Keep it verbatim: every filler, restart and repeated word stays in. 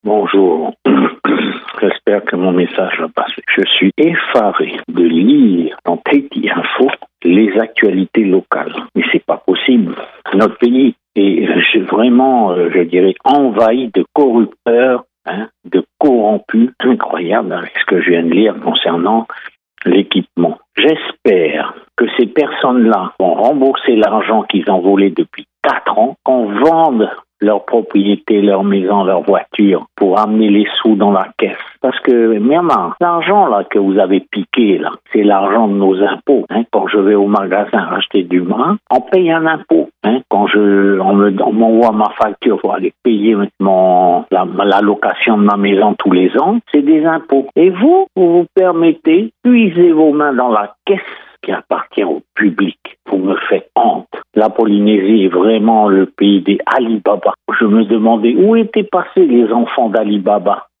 Bonjour. J'espère que mon message va passer. Je suis effaré de lire dans Tahiti Info les actualités locales. Mais c'est pas possible. Notre pays est vraiment, je dirais, envahi de corrupteurs, hein, de corrompus. Incroyable avec ce que je viens de lire concernant l'équipement. J'espère que ces personnes-là vont rembourser l'argent qu'ils ont volé depuis quatre ans, qu'on vende leur propriété, leur maison, leur voiture pour amener les sous dans la caisse. Parce que, maman, l'argent là que vous avez piqué, là, c'est l'argent de nos impôts. Hein. Quand je vais au magasin acheter du vin, on paye un impôt. Hein. Quand je, on, me, on m'envoie ma facture pour aller payer mon, la, la location de ma maison tous les ans, c'est des impôts. Et vous, vous vous permettez, puisez vos mains dans la caisse qui appartient au public. Vous me faites honte. La Polynésie est vraiment le pays des Ali Baba. Je me demandais où étaient passés les enfants d'Ali Baba.